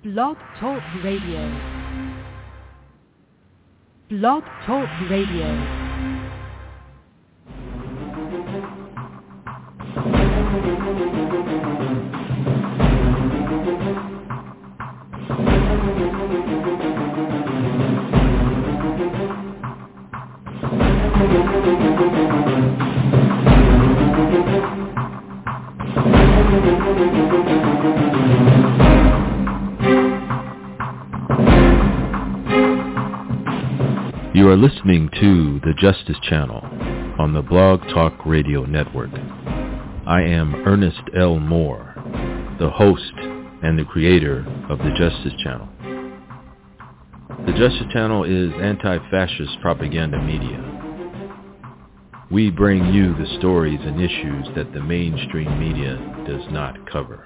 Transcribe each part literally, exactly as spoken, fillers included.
Blog Talk Radio. Blog Talk Radio. You are listening to the Justice Channel on the Blog Talk Radio Network. I am Ernest L. Moore, the host and the creator of the Justice Channel. The Justice Channel is anti-fascist propaganda media. We bring you the stories and issues that the mainstream media does not cover.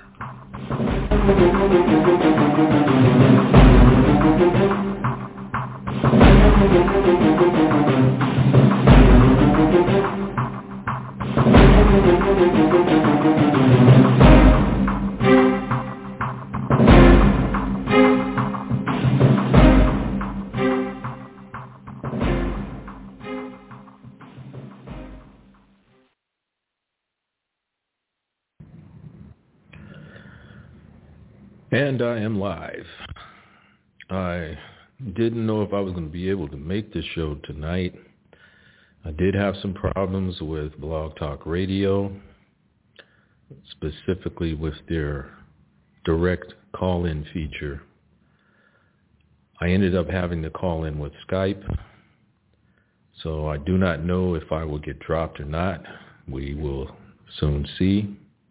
And I am live. I didn't know if I was going to be able to make this show tonight. I did have some problems with Blog Talk Radio, specifically with their direct call-in feature. I ended up having to call in with Skype, so I do not know if I will get dropped or not. We will soon see.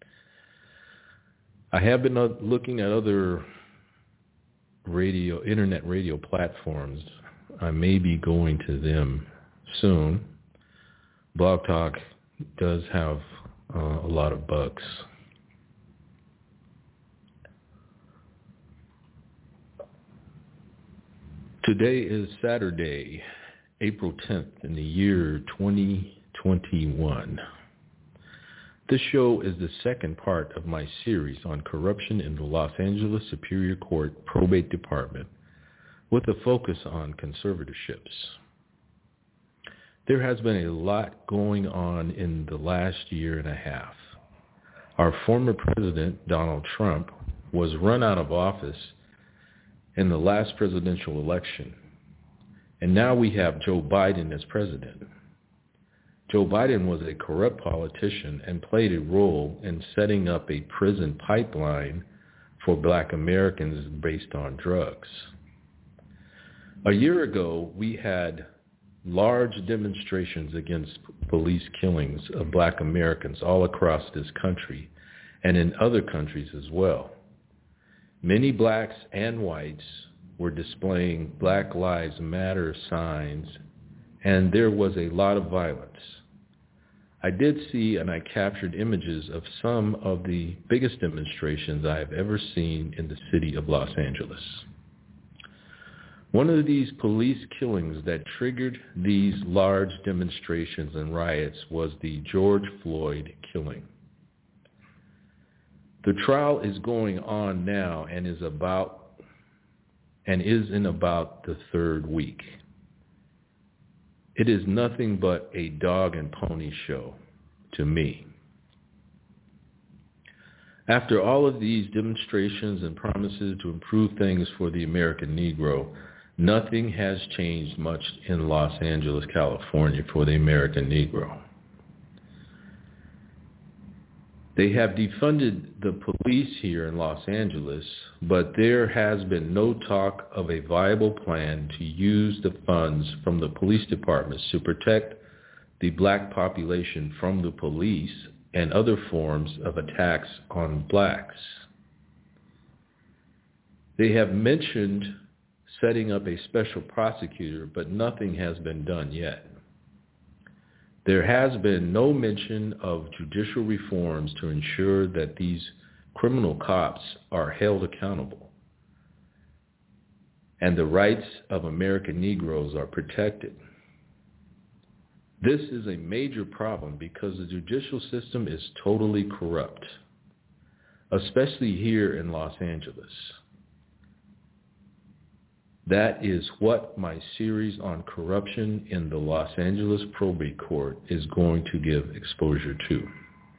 I have been looking at other radio, internet radio platforms. I may be going to them soon. Blog Talk does have uh, a lot of bugs. Today is Saturday, April tenth in the year twenty twenty-one. This show is the second part of my series on corruption in the Los Angeles Superior Court Probate Department, with a focus on conservatorships. There has been a lot going on in the last year and a half. Our former president, Donald Trump, was run out of office in the last presidential election, and now we have Joe Biden as president. Joe Biden was a corrupt politician and played a role in setting up a prison pipeline for black Americans based on drugs. A year ago, we had large demonstrations against police killings of black Americans all across this country and in other countries as well. Many blacks and whites were displaying Black Lives Matter signs, and there was a lot of violence. I did see and I captured images of some of the biggest demonstrations I have ever seen in the city of Los Angeles. One of these police killings that triggered these large demonstrations and riots was the George Floyd killing. The trial is going on now and is about and is in about the third week. It is nothing but a dog and pony show to me. After all of these demonstrations and promises to improve things for the American Negro, nothing has changed much in Los Angeles, California for the American Negro. They have defunded the police here in Los Angeles, but there has been no talk of a viable plan to use the funds from the police departments to protect the black population from the police and other forms of attacks on blacks. They have mentioned setting up a special prosecutor, but nothing has been done yet. There has been no mention of judicial reforms to ensure that these criminal cops are held accountable and the rights of American Negroes are protected. This is a major problem because the judicial system is totally corrupt, especially here in Los Angeles. That is what my series on corruption in the Los Angeles Probate Court is going to give exposure to.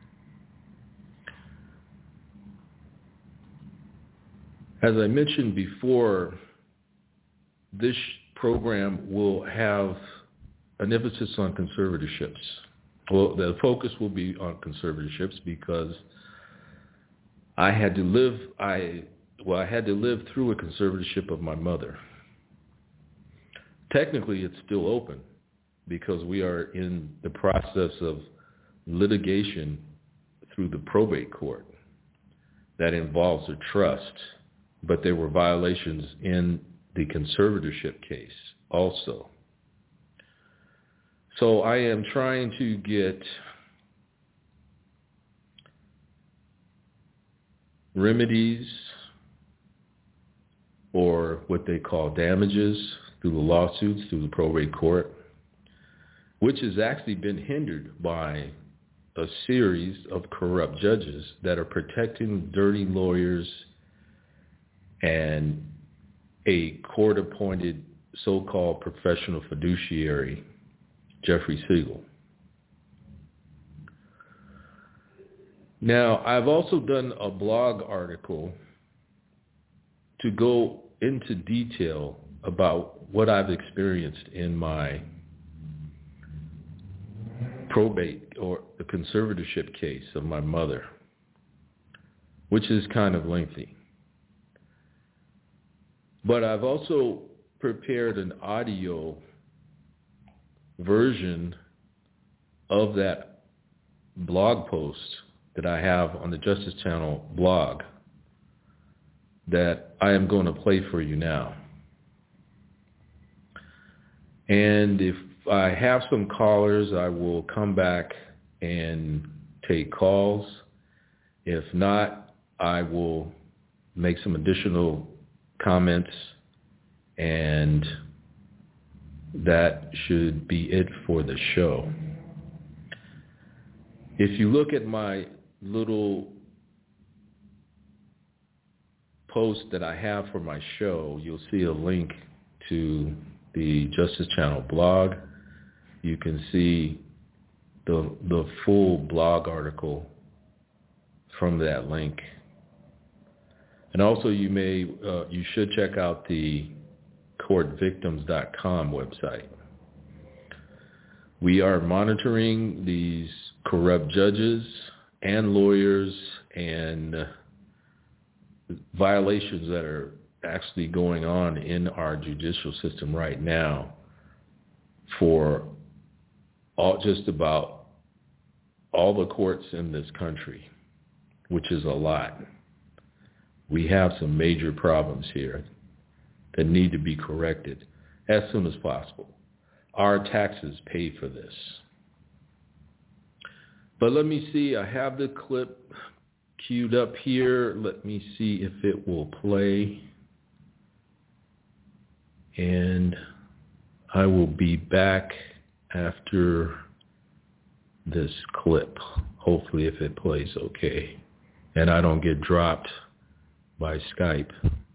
As I mentioned before, this program will have an emphasis on conservatorships. Well, the focus will be on conservatorships because I had to live, I, well, I had to live through a conservatorship of my mother. Technically, it's still open because we are in the process of litigation through the probate court that involves a trust, but there were violations in the conservatorship case also. So I am trying to get remedies or what they call damages through the lawsuits, through the probate court, which has actually been hindered by a series of corrupt judges that are protecting dirty lawyers and a court-appointed so-called professional fiduciary, Jeffrey Siegel. Now, I've also done a blog article to go into detail about what I've experienced in my probate or the conservatorship case of my mother, which is kind of lengthy. But I've also prepared an audio version of that blog post that I have on the Justice Channel blog that I am going to play for you now. And if I have some callers, I will come back and take calls. If not, I will make some additional comments, and that should be it for the show. If you look at my little post that I have for my show, you'll see a link to the Justice Channel blog. You can see the the full blog article from that link. And also you may, uh, you should check out the court victims dot com website. We are monitoring these corrupt judges and lawyers and violations that are actually going on in our judicial system right now for all, just about all the courts in this country, which is a lot. We have some major problems here that need to be corrected as soon as possible. Our taxes pay for this. But let me see, I have the clip queued up here. Let me see if it will play. And I will be back after this clip, hopefully if it plays okay, and I don't get dropped by Skype.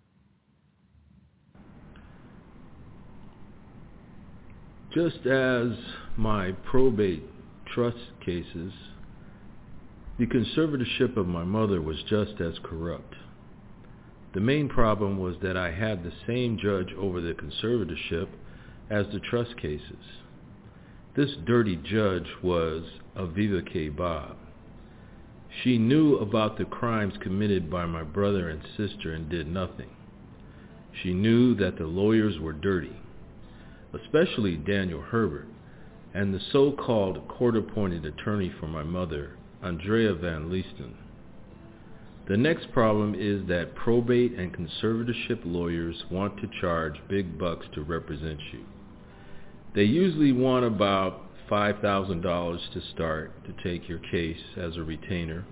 Just as my probate trust cases, the conservatorship of my mother was just as corrupt. The main problem was that I had the same judge over the conservatorship as the trust cases. This dirty judge was Aviva K. Bob. She knew about the crimes committed by my brother and sister and did nothing. She knew that the lawyers were dirty, especially Daniel Herbert and the so-called court-appointed attorney for my mother, Andrea Van Leesten. The next problem is that probate and conservatorship lawyers want to charge big bucks to represent you. They usually want about five thousand dollars to start to take your case as a retainer.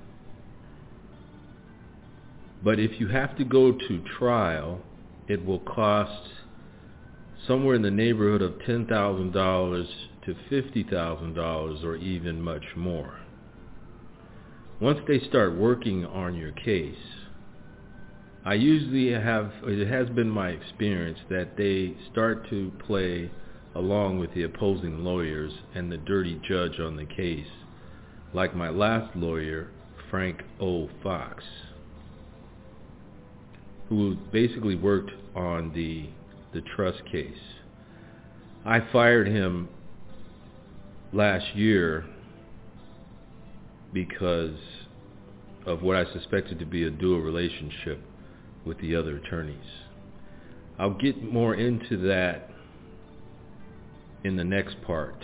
But if you have to go to trial, it will cost somewhere in the neighborhood of ten thousand dollars to fifty thousand dollars or even much more. Once they start working on your case, I usually have, it has been my experience that they start to play along with the opposing lawyers and the dirty judge on the case, like my last lawyer, Frank O. Fox, who basically worked on the the trust case. I fired him last year because of what I suspected to be a dual relationship with the other attorneys. I'll get more into that in the next part,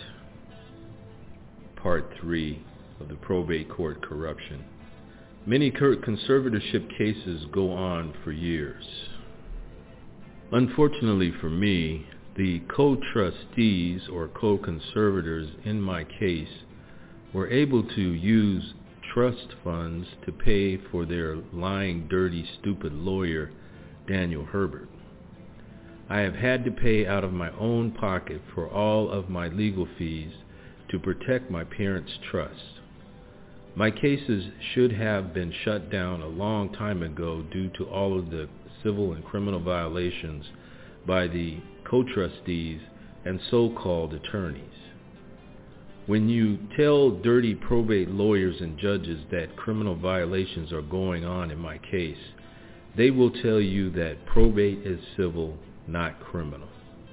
part three of the probate court corruption. Many conservatorship cases go on for years. Unfortunately for me, the co-trustees or co-conservators in my case were able to use trust funds to pay for their lying, dirty, stupid lawyer, Daniel Herbert. I have had to pay out of my own pocket for all of my legal fees to protect my parents' trust. My cases should have been shut down a long time ago due to all of the civil and criminal violations by the co-trustees and so-called attorneys. When you tell dirty probate lawyers and judges that criminal violations are going on in my case, they will tell you that probate is civil, not criminal.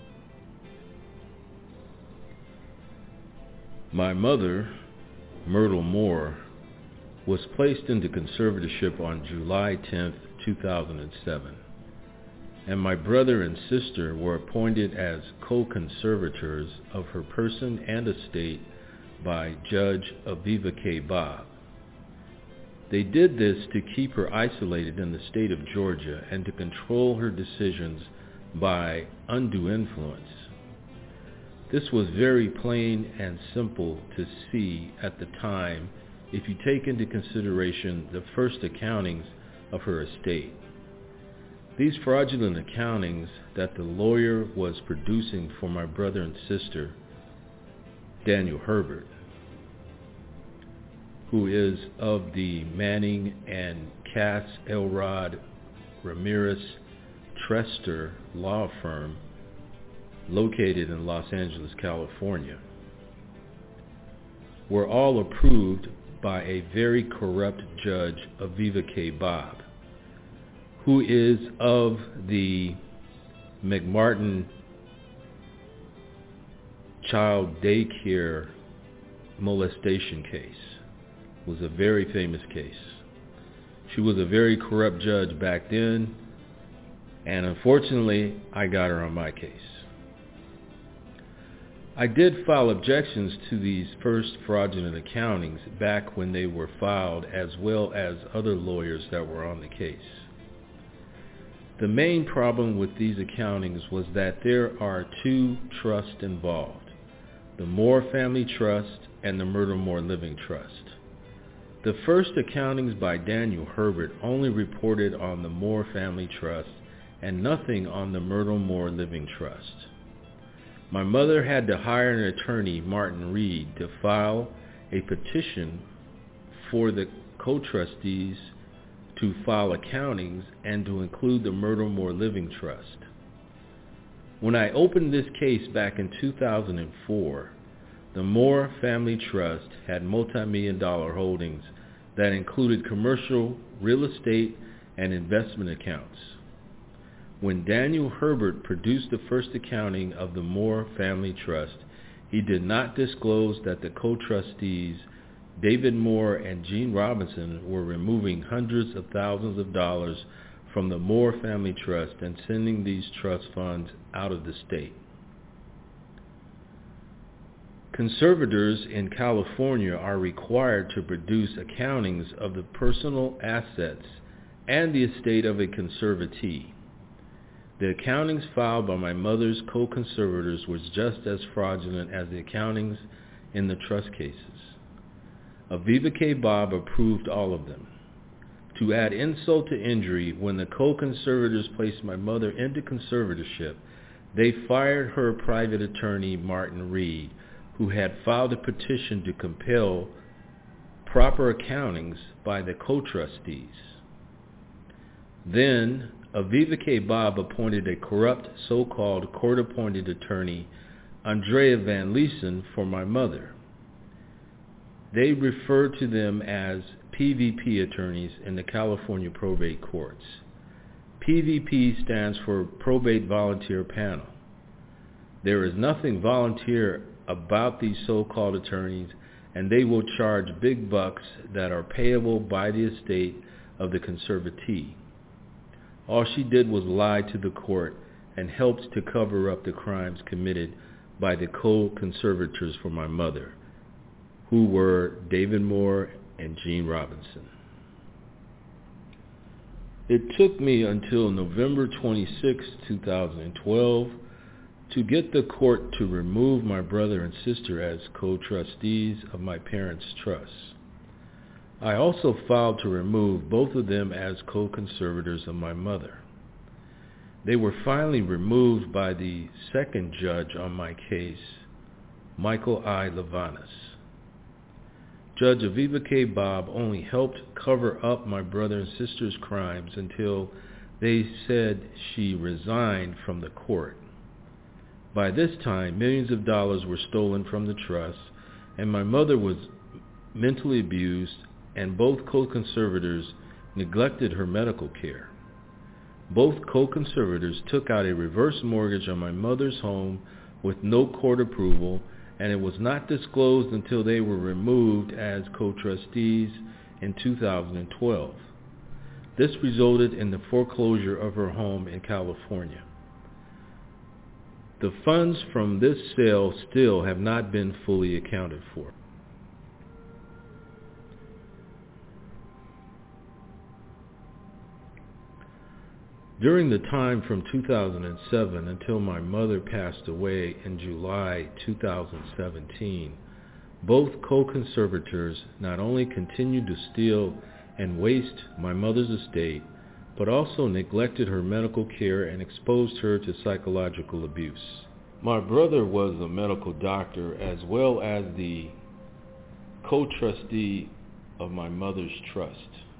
My mother, Myrtle Moore, was placed into conservatorship on July tenth, two thousand seven, and my brother and sister were appointed as co-conservators of her person and estate by Judge Aviva K. Bob. They did this to keep her isolated in the state of Georgia and to control her decisions by undue influence. This was very plain and simple to see at the time if you take into consideration the first accountings of her estate. These fraudulent accountings that the lawyer was producing for my brother and sister, Daniel Herbert, who is of the Manning and Cass Elrod Ramirez Trester law firm located in Los Angeles, California, were all approved by a very corrupt Judge Aviva K. Bob, who is of the McMartin child daycare molestation case. It was a very famous case. She was a very corrupt judge back then, and unfortunately, I got her on my case. I did file objections to these first fraudulent accountings back when they were filed, as well as other lawyers that were on the case. The main problem with these accountings was that there are two trusts involved, the Moore Family Trust and the Myrtle Moore Living Trust. The first accountings by Daniel Herbert only reported on the Moore Family Trust and nothing on the Myrtle Moore Living Trust. My mother had to hire an attorney, Martin Reed, to file a petition for the co-trustees to file accountings and to include the Myrtle Moore Living Trust. When I opened this case back in two thousand four, the Moore Family Trust had multi-million dollar holdings that included commercial, real estate, and investment accounts. When Daniel Herbert produced the first accounting of the Moore Family Trust, he did not disclose that the co-trustees, David Moore and Gene Robinson, were removing hundreds of thousands of dollars from the Moore Family Trust and sending these trust funds out of the state. Conservators in California are required to produce accountings of the personal assets and the estate of a conservatee. The accountings filed by my mother's co-conservators was just as fraudulent as the accountings in the trust cases. Aviva K. Bob approved all of them. To add insult to injury, when the co-conservators placed my mother into conservatorship, they fired her private attorney, Martin Reed, who had filed a petition to compel proper accountings by the co-trustees. Then, Aviva K. Bob appointed a corrupt so-called court-appointed attorney, Andrea Van Leeson, for my mother. They refer to them as P V P attorneys in the California probate courts. P V P stands for Probate Volunteer Panel. There is nothing volunteer about these so-called attorneys, and they will charge big bucks that are payable by the estate of the conservatee. All she did was lie to the court and helped to cover up the crimes committed by the co-conservators for my mother, who were David Moore and Gene Robinson. It took me until November twenty-sixth, two thousand twelve, to get the court to remove my brother and sister as co-trustees of my parents' trusts. I also filed to remove both of them as co-conservators of my mother. They were finally removed by the second judge on my case, Michael I. Levanis. Judge Aviva K. Bob only helped cover up my brother and sister's crimes until they said she resigned from the court. By this time, millions of dollars were stolen from the trust, and my mother was mentally abused, and both co-conservators neglected her medical care. Both co-conservators took out a reverse mortgage on my mother's home with no court approval, and it was not disclosed until they were removed as co-trustees in two thousand twelve. This resulted in the foreclosure of her home in California. The funds from this sale still have not been fully accounted for. During the time from two thousand seven until my mother passed away in July two thousand seventeen, both co-conservators not only continued to steal and waste my mother's estate, but also neglected her medical care and exposed her to psychological abuse. My brother was a medical doctor as well as the co-trustee of my mother's trust.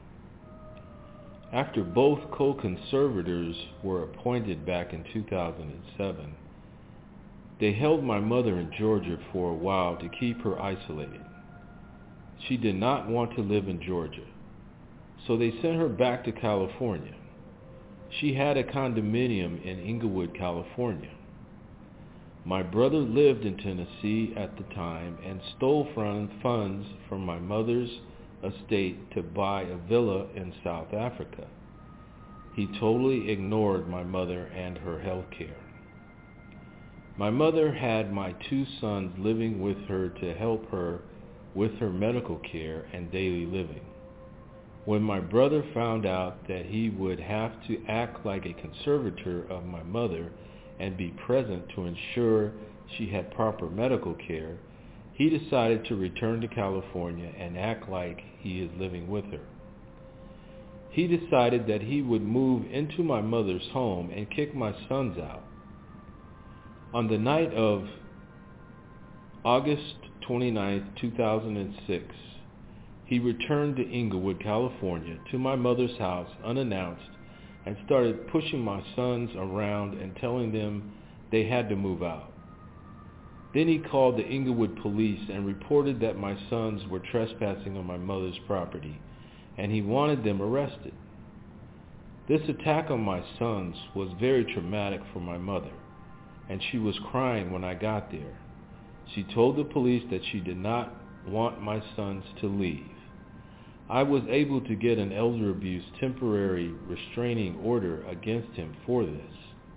After both co-conservators were appointed back in two thousand seven, they held my mother in Georgia for a while to keep her isolated. She did not want to live in Georgia, so they sent her back to California. She had a condominium in Inglewood, California. My brother lived in Tennessee at the time and stole funds from my mother's estate to buy a villa in South Africa. He totally ignored my mother and her health care. My mother had my two sons living with her to help her with her medical care and daily living. When my brother found out that he would have to act like a conservator of my mother and be present to ensure she had proper medical care, he decided to return to California and act like he is living with her. He decided that he would move into my mother's home and kick my sons out. On the night of August twenty-ninth, two thousand six, he returned to Inglewood, California, to my mother's house unannounced and started pushing my sons around and telling them they had to move out. Then he called the Inglewood police and reported that my sons were trespassing on my mother's property, and he wanted them arrested. This attack on my sons was very traumatic for my mother, and she was crying when I got there. She told the police that she did not want my sons to leave. I was able to get an elder abuse temporary restraining order against him for this.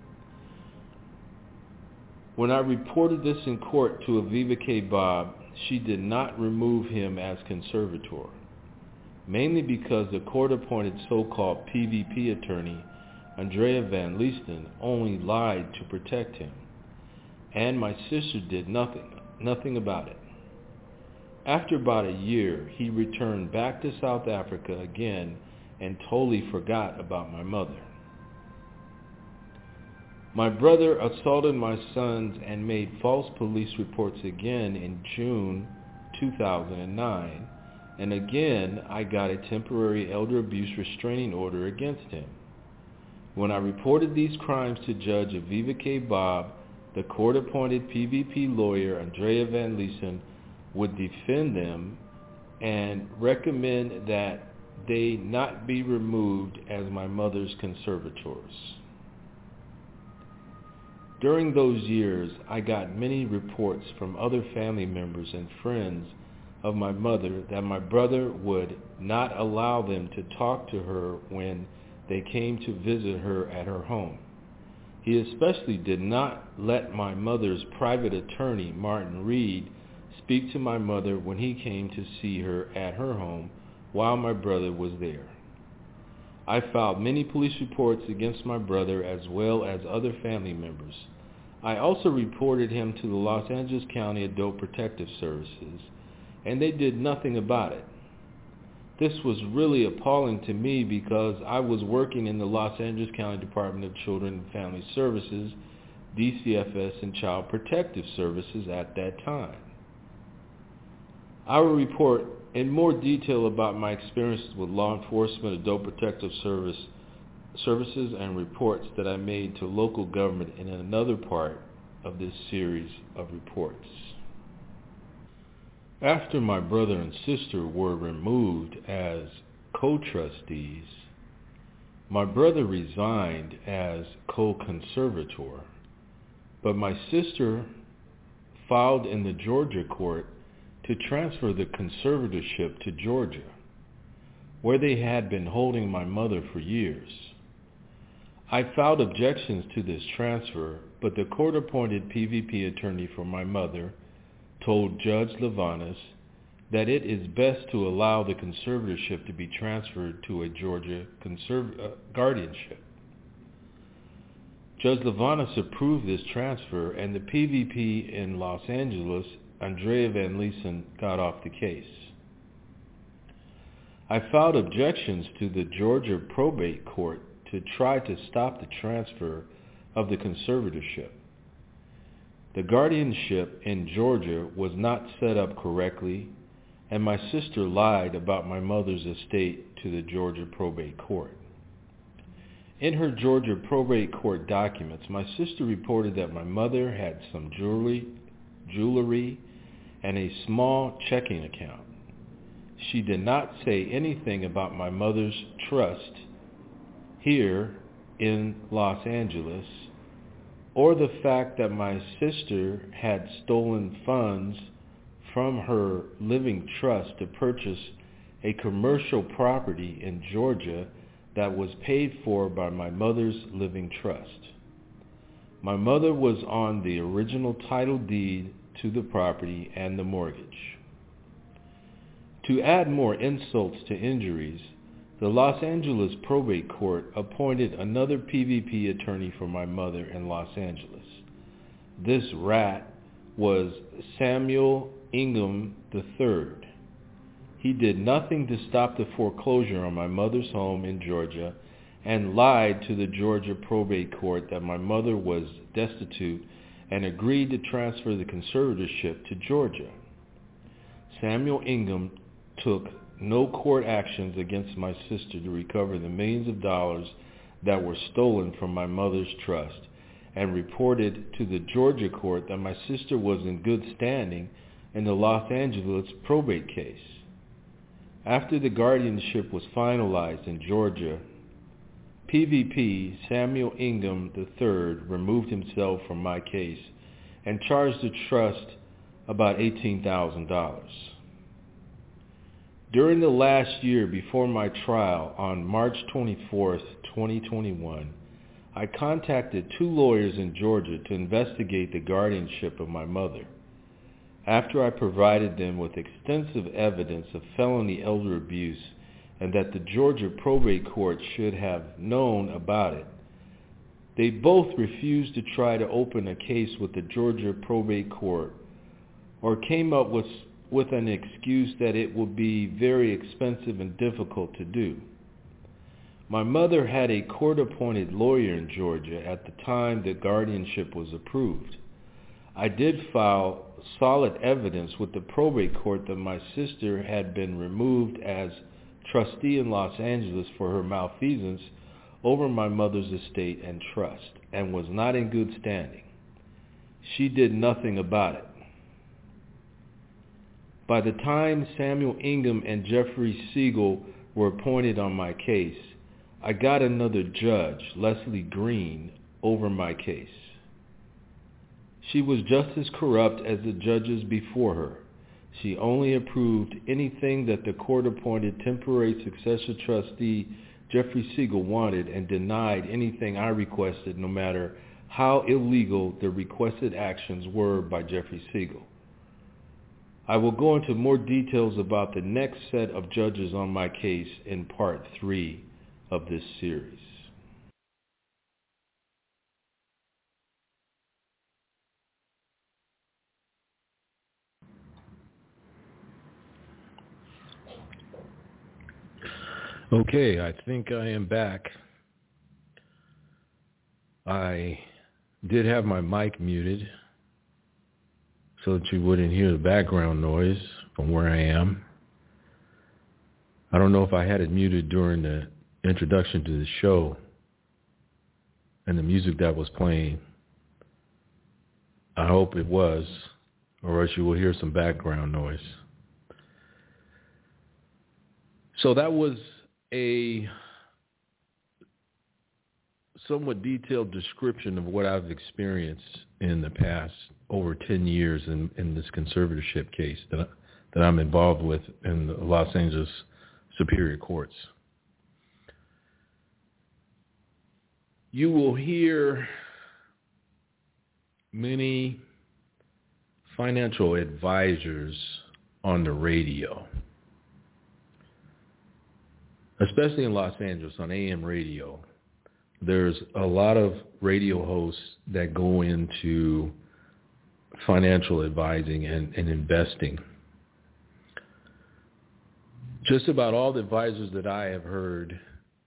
When I reported this in court to Aviva K. Bob, she did not remove him as conservator, mainly because the court-appointed so-called P V P attorney, Andrea Van Leeson, only lied to protect him, and my sister did nothing, nothing about it. After about a year, he returned back to South Africa again and totally forgot about my mother. My brother assaulted my sons and made false police reports again in June two thousand nine, and again I got a temporary elder abuse restraining order against him. When I reported these crimes to Judge Aviva K. Bob, the court-appointed P V P lawyer Andrea Van Leesen would defend them and recommend that they not be removed as my mother's conservators. During those years, I got many reports from other family members and friends of my mother that my brother would not allow them to talk to her when they came to visit her at her home. He especially did not let my mother's private attorney, Martin Reed, speak to my mother when he came to see her at her home while my brother was there. I filed many police reports against my brother as well as other family members. I also reported him to the Los Angeles County Adult Protective Services, and they did nothing about it. This was really appalling to me because I was working in the Los Angeles County Department of Children and Family Services, D C F S, and Child Protective Services at that time. I will report in more detail about my experiences with law enforcement, adult protective service, services, and reports that I made to local government in another part of this series of reports. After my brother and sister were removed as co-trustees, my brother resigned as co-conservator, but my sister filed in the Georgia court to transfer the conservatorship to Georgia, where they had been holding my mother for years. I filed objections to this transfer, but the court-appointed P V P attorney for my mother told Judge Levanis that it is best to allow the conservatorship to be transferred to a Georgia conserv- uh, guardianship. Judge Levanis approved this transfer, and the P V P in Los Angeles, Andrea Van Leesen, got off the case. I filed objections to the Georgia probate court to try to stop the transfer of the conservatorship. The guardianship in Georgia was not set up correctly, and my sister lied about my mother's estate to the Georgia probate court. In her Georgia probate court documents, my sister reported that my mother had some jewelry, jewelry and a small checking account. She did not say anything about my mother's trust here in Los Angeles, or the fact that my sister had stolen funds from her living trust to purchase a commercial property in Georgia that was paid for by my mother's living trust. My mother was on the original title deed to the property and the mortgage. To add more insults to injuries, the Los Angeles probate court appointed another P V P attorney for my mother in Los Angeles. This rat was Samuel Ingham the third. He did nothing to stop the foreclosure on my mother's home in Georgia and lied to the Georgia probate court that my mother was destitute and agreed to transfer the conservatorship to Georgia. Samuel Ingham took no court actions against my sister to recover the millions of dollars that were stolen from my mother's trust, and reported to the Georgia court that my sister was in good standing in the Los Angeles probate case. After the guardianship was finalized in Georgia, P V P Samuel Ingham the third removed himself from my case and charged the trust about eighteen thousand dollars. During the last year before my trial on March twenty-fourth, twenty twenty-one, I contacted two lawyers in Georgia to investigate the guardianship of my mother. After I provided them with extensive evidence of felony elder abuse and that the Georgia probate court should have known about it, they both refused to try to open a case with the Georgia probate court, or came up with with an excuse that it would be very expensive and difficult to do. My mother had a court-appointed lawyer in Georgia at the time the guardianship was approved. I did file solid evidence with the probate court that my sister had been removed as trustee in Los Angeles for her malfeasance over my mother's estate and trust and was not in good standing. She did nothing about it. By the time Samuel Ingham and Jeffrey Siegel were appointed on my case, I got another judge, Leslie Green, over my case. She was just as corrupt as the judges before her. She only approved anything that the court-appointed temporary successor trustee Jeffrey Siegel wanted and denied anything I requested, no matter how illegal the requested actions were by Jeffrey Siegel. I will go into more details about the next set of judges on my case in part three of this series. Okay, I think I am back. I did have my mic muted so that you wouldn't hear the background noise from where I am. I don't know if I had it muted during the introduction to the show and the music that was playing. I hope it was, or else you will hear some background noise. So that was a somewhat detailed description of what I've experienced in the past over ten years in, in this conservatorship case that, I, that I'm involved with in the Los Angeles Superior Courts. You will hear many financial advisors on the radio, especially in Los Angeles on A M radio. There's a lot of radio hosts that go into financial advising and, and investing. Just about all the advisors that I have heard,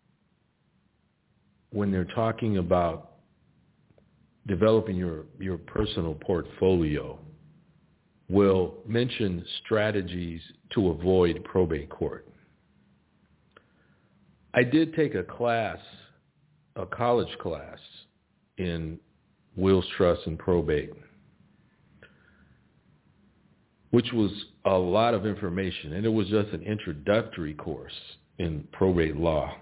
when they're talking about developing your, your personal portfolio, will mention strategies to avoid probate court. I did take a class, a college class in wills, trusts, and probate, which was a lot of information, and it was just an introductory course in probate law.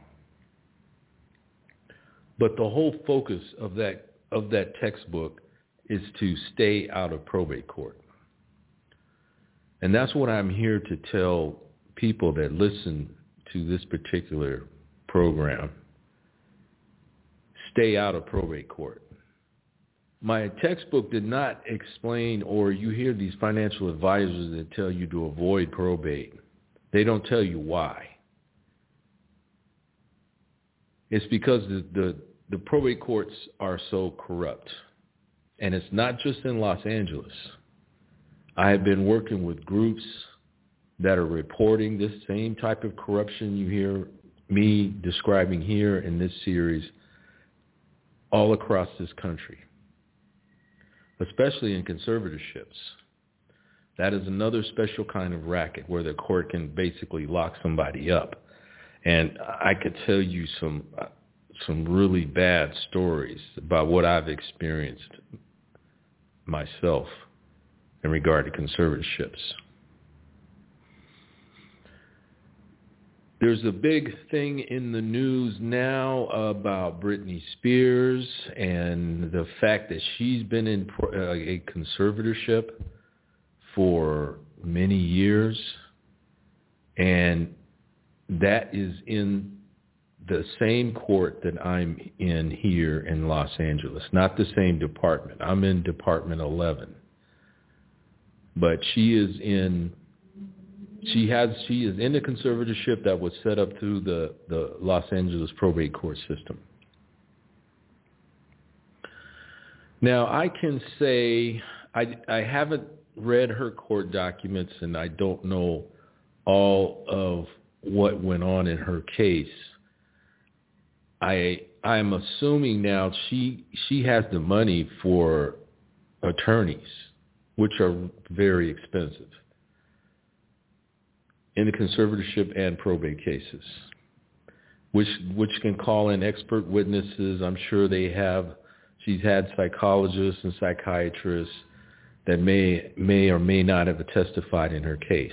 But the whole focus of that of that textbook is to stay out of probate court. And that's what I'm here to tell people that listen to this particular program. Stay out of probate court. My textbook did not explain, or you hear these financial advisors that tell you to avoid probate. They don't tell you why. It's because the, the, the probate courts are so corrupt. And it's not just in Los Angeles. I have been working with groups that are reporting this same type of corruption you hear me describing here in this series all across this country, especially in conservatorships. That is another special kind of racket where the court can basically lock somebody up. And I could tell you some some really bad stories about what I've experienced myself in regard to conservatorships. There's a big thing in the news now about Britney Spears and the fact that she's been in a conservatorship for many years, and that is in the same court that I'm in here in Los Angeles, not the same department. I'm in Department eleven, but she is in She has. She is in the conservatorship that was set up through the, the Los Angeles probate court system. Now, I can say I, I haven't read her court documents, and I don't know all of what went on in her case. I I'm assuming now she she has the money for attorneys, which are very expensive in the conservatorship and probate cases. which which can call in expert witnesses. I'm sure they have. She's had psychologists and psychiatrists that may may or may not have testified in her case.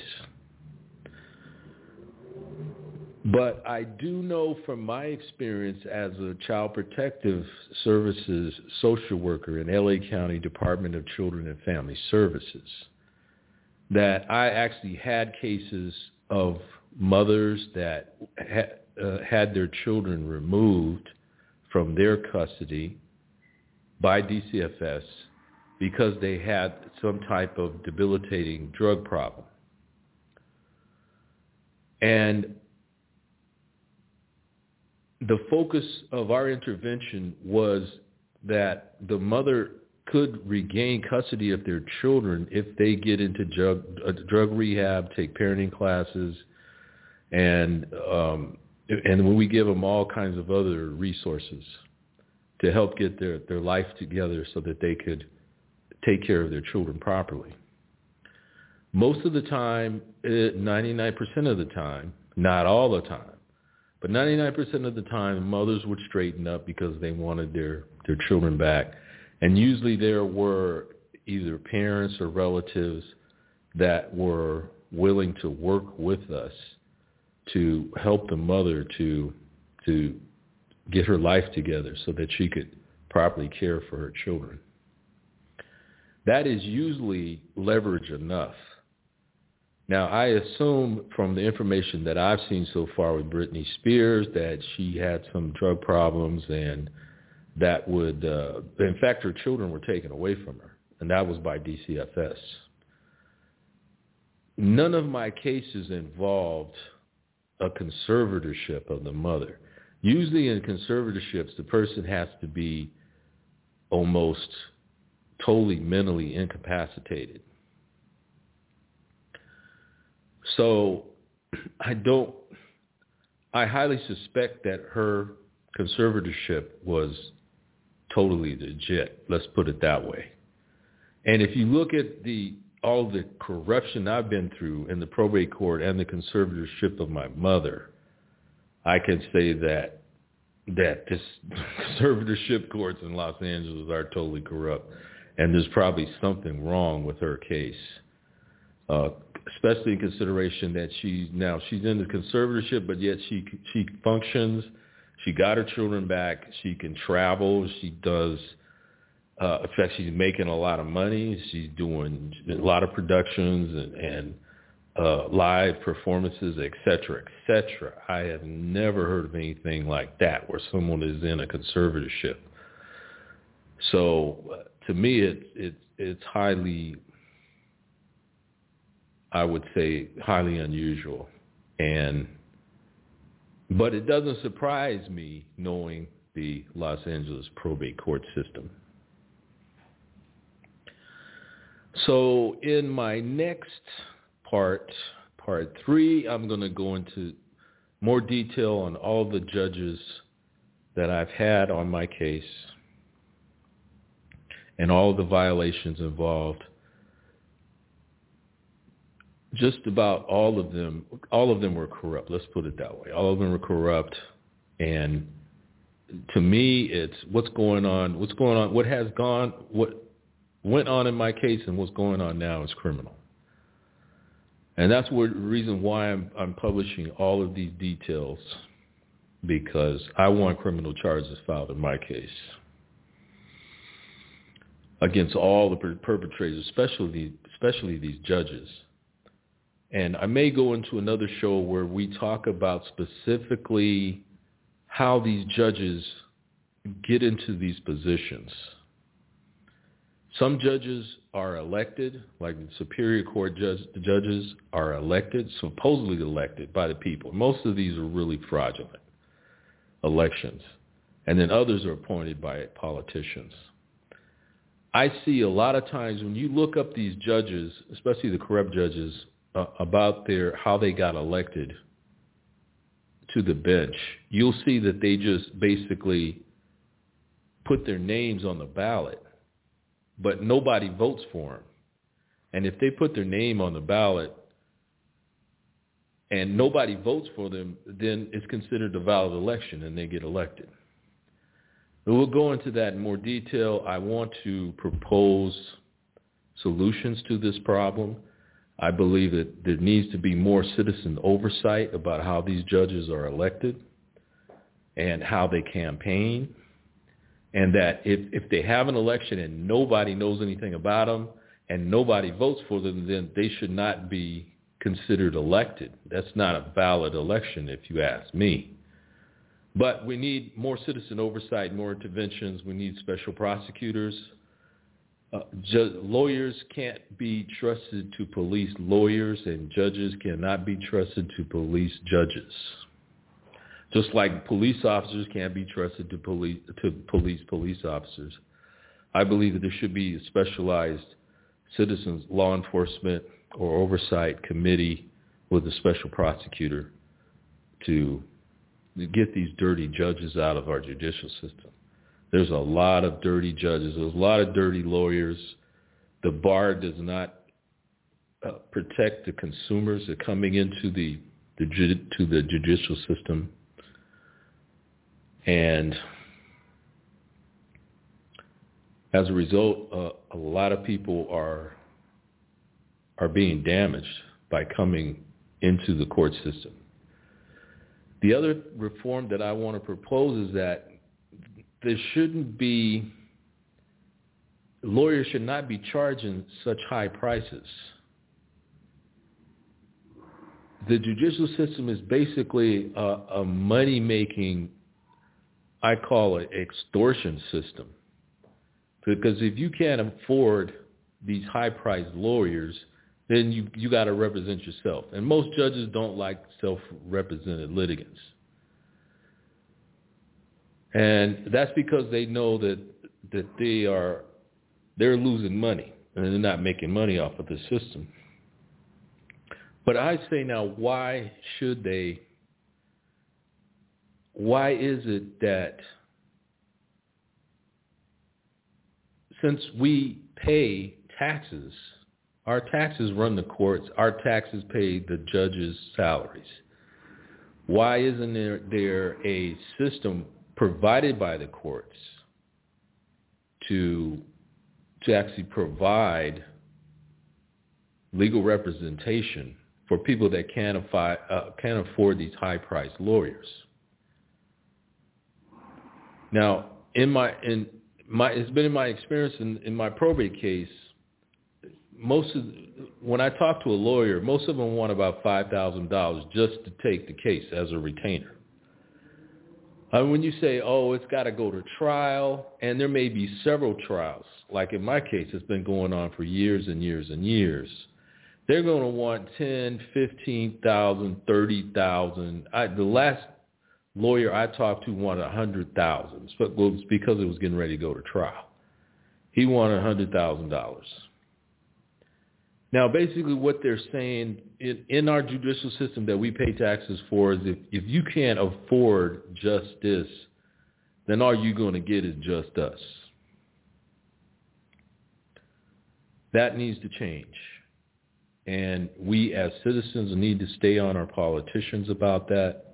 But I do know from my experience as a Child Protective Services social worker in L A County Department of Children and Family Services that I actually had cases of mothers that ha- uh, had their children removed from their custody by D C F S because they had some type of debilitating drug problem. And the focus of our intervention was that the mother could regain custody of their children if they get into drug, uh, drug rehab, take parenting classes, and um, and when we give them all kinds of other resources to help get their, their life together so that they could take care of their children properly. Most of the time, ninety-nine percent of the time, not all the time, but ninety-nine percent of the time, mothers would straighten up because they wanted their, their children back. And usually there were either parents or relatives that were willing to work with us to help the mother to to get her life together so that she could properly care for her children. That is usually leverage enough. Now, I assume from the information that I've seen so far with Britney Spears that she had some drug problems and that would, uh, in fact, her children were taken away from her, and that was by D C F S. None of my cases involved a conservatorship of the mother. Usually in conservatorships, the person has to be almost totally mentally incapacitated. So I don't, I highly suspect that her conservatorship was totally legit. Let's put it that way. And if you look at the all the corruption I've been through in the probate court and the conservatorship of my mother, I can say that that this conservatorship courts in Los Angeles are totally corrupt, and there's probably something wrong with her case, uh, especially in consideration that she now she's in the conservatorship, but yet she she functions. She got her children back. She can travel. She does. Uh, in fact, she's making a lot of money. She's doing a lot of productions and, and uh, live performances, et cetera, et cetera. I have never heard of anything like that where someone is in a conservatorship. So uh, to me, it, it, it's highly, I would say, highly unusual. And but it doesn't surprise me knowing the Los Angeles probate court system. So in my next part, part three, I'm going to go into more detail on all the judges that I've had on my case and all the violations involved. Just about all of them, all of them were corrupt. Let's put it that way. All of them were corrupt. And to me, it's what's going on, what's going on, what has gone, what went on in my case and what's going on now is criminal. And that's what, the reason why I'm, I'm publishing all of these details, because I want criminal charges filed in my case against all the per- perpetrators, especially, especially these judges. And I may go into another show where we talk about specifically how these judges get into these positions. Some judges are elected, like the Superior Court judge, the judges are elected, supposedly elected by the people. Most of these are really fraudulent elections. And then others are appointed by politicians. I see a lot of times when you look up these judges, especially the corrupt judges, uh, about their how they got elected to the bench, you'll see that they just basically put their names on the ballot, but nobody votes for them. And if they put their name on the ballot, and nobody votes for them, then it's considered a valid election and they get elected. But we'll go into that in more detail. I want to propose solutions to this problem. I believe that there needs to be more citizen oversight about how these judges are elected and how they campaign, and that if, if they have an election and nobody knows anything about them and nobody votes for them, then they should not be considered elected. That's not a valid election, if you ask me. But we need more citizen oversight, more interventions. We need special prosecutors. Uh, ju- lawyers can't be trusted to police lawyers, and judges cannot be trusted to police judges. Just like police officers can't be trusted to police to police police officers. I believe that there should be a specialized citizens law enforcement or oversight committee with a special prosecutor to get these dirty judges out of our judicial system. There's a lot of dirty judges. There's a lot of dirty lawyers. The bar does not uh, protect the consumers that are coming into the, the to the judicial system. And as a result, uh, a lot of people are are being damaged by coming into the court system. The other reform that I want to propose is that there shouldn't be, lawyers should not be charging such high prices. The judicial system is basically a, a money-making, I call it extortion system. Because if you can't afford these high-priced lawyers, then you, you got to represent yourself. And most judges don't like self-represented litigants. And that's because they know that that they are they're losing money and they're not making money off of the system. But I say now, why should they? Why is it that since we pay taxes, our taxes run the courts, our taxes pay the judges' salaries, why isn't there, there a system provided by the courts to to actually provide legal representation for people that can't afford, uh, can't afford these high-priced lawyers? Now, in my in my it's been in my experience in, in my probate case, most of when I talk to a lawyer, most of them want about five thousand dollars just to take the case as a retainer. Uh, when you say, oh, it's got to go to trial, and there may be several trials, like in my case, it's been going on for years and years and years, they're going to want ten, fifteen thousand, thirty thousand. I, the last lawyer I talked to wanted a hundred thousand, but it was because it was getting ready to go to trial. He wanted a hundred thousand dollars. Now, basically, what they're saying in, in our judicial system that we pay taxes for is if, if you can't afford justice, then all you're going to get is just us. That needs to change. And we as citizens need to stay on our politicians about that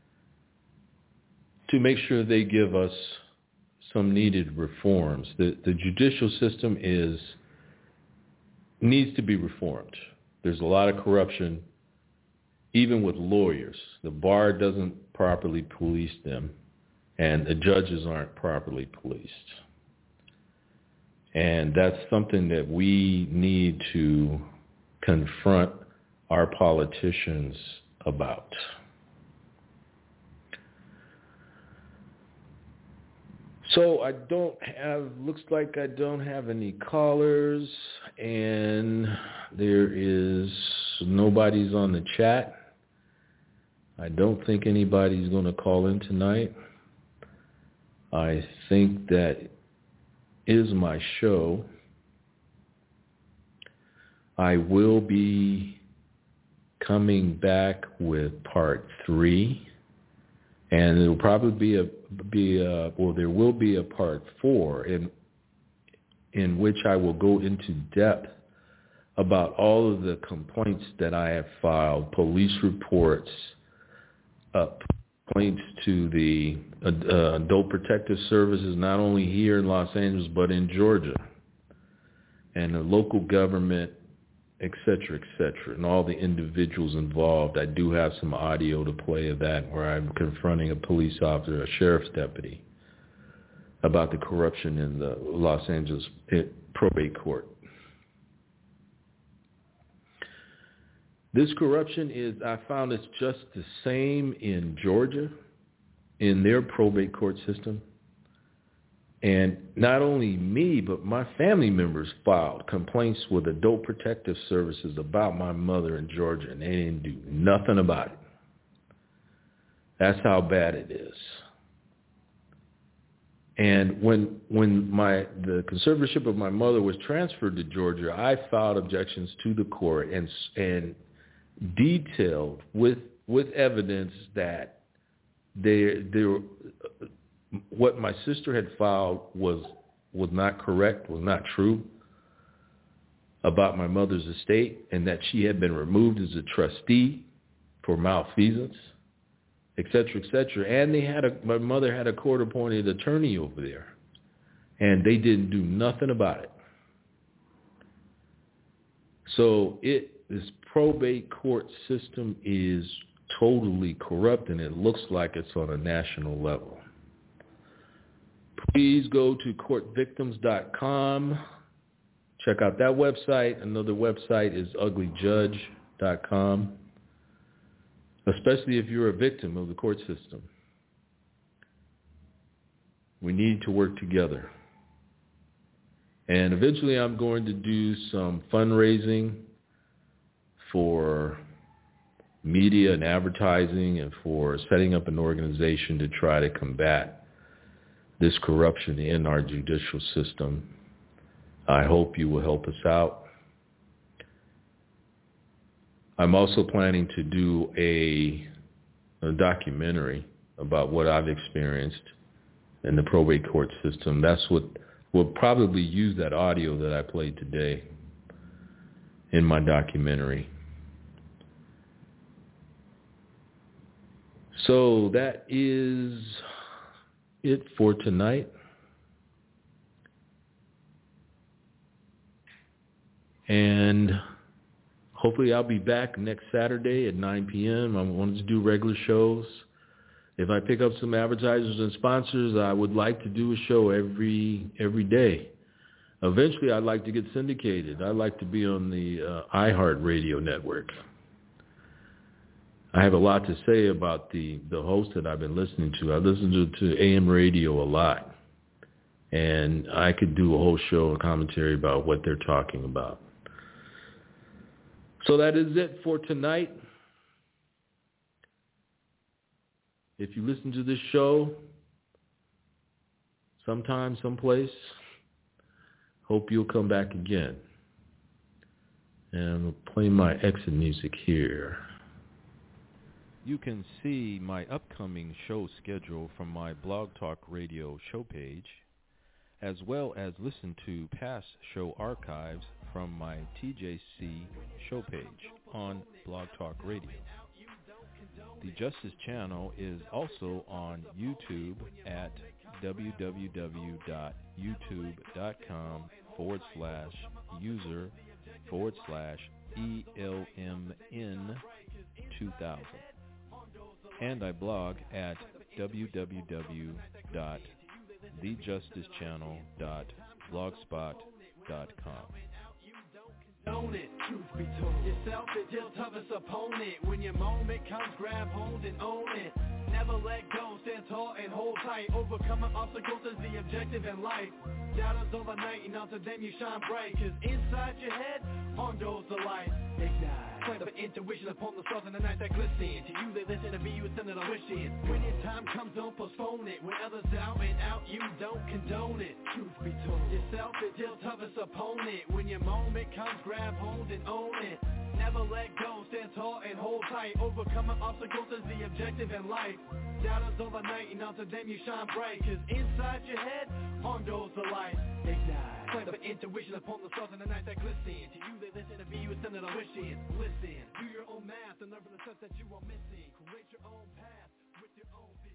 to make sure they give us some needed reforms. The, the judicial system is needs to be reformed. There's a lot of corruption, even with lawyers. The bar doesn't properly police them, and the judges aren't properly policed. And that's something that we need to confront our politicians about. So I don't have, looks like I don't have any callers, and there is, nobody's on the chat. I don't think anybody's going to call in tonight. I think that is my show. I will be coming back with part three. And there will probably be a be a, or there will be a part four in in which I will go into depth about all of the complaints that I have filed, police reports, uh, complaints to the uh, Adult Protective Services, not only here in Los Angeles, but in Georgia, and the local government, et cetera, et cetera, and all the individuals involved. I do have some audio to play of that where I'm confronting a police officer, a sheriff's deputy, about the corruption in the Los Angeles probate court. This corruption is, I found it's just the same in Georgia, in their probate court system. And not only me, but my family members filed complaints with Adult Protective Services about my mother in Georgia, and they didn't do nothing about it. That's how bad it is. And when when my the conservatorship of my mother was transferred to Georgia, I filed objections to the court and and detailed with with evidence that they they were, what my sister had filed was was not correct, was not true about my mother's estate, and that she had been removed as a trustee for malfeasance, et cetera, et cetera. And they had a my mother had a court-appointed attorney over there, and they didn't do nothing about it. So it this probate court system is totally corrupt, and it looks like it's on a national level. Please go to court victims dot com. Check out that website. Another website is ugly judge dot com, especially if you're a victim of the court system. We need to work together. And eventually I'm going to do some fundraising for media and advertising and for setting up an organization to try to combat this corruption in our judicial system. I hope you will help us out. I'm also planning to do a, a documentary about what I've experienced in the probate court system. That's what we'll probably use, that audio that I played today in my documentary. So that is it for tonight. And hopefully I'll be back next Saturday at nine p.m. I wanted to do regular shows. If I pick up some advertisers and sponsors, I would like to do a show every every day. Eventually, I'd like to get syndicated. I'd like to be on the uh, iHeartRadio network. I have a lot to say about the, the host that I've been listening to. I listen to, to A M radio a lot, and I could do a whole show and commentary about what they're talking about. So that is it for tonight. If you listen to this show sometime, someplace, hope you'll come back again. And we'll play my exit music here. You can see my upcoming show schedule from my Blog Talk Radio show page, as well as listen to past show archives from my T J C show page on Blog Talk Radio. The Justice Channel is also on YouTube at www.youtube.com forward slash user forward slash ELMN 2000. And I blog at www.thejusticechannel.blogspot dot com. Own it, truth be told. Yourself is your toughest opponent. When your moment comes, grab hold and own it. Never let go, stand tall and hold tight. Overcoming obstacles is the objective in life. Doubters overnight, and after them you shine bright. Cause inside your head, on goes the light. Ignite. Play the intuition upon the stars in the night that glisten. To you they listen, to me you send it a wish in. When your time comes, don't postpone it. When others out and out, you don't condone it. Truth be told, yourself is your toughest opponent. When your moment comes, grab hold and own it. Never let go, stand tall and hold hold tight. Overcoming obstacles is the objective in life. Doubters overnight, and unto them you shine bright. Cause inside your head, on goes the light. Ignite. Play for intuition upon the stars in the night that glisten. To you they listen, to be you it's something I'm wishing. Listen, do your own math and learn from the stuff that you are missing. Create your own path with your own vision.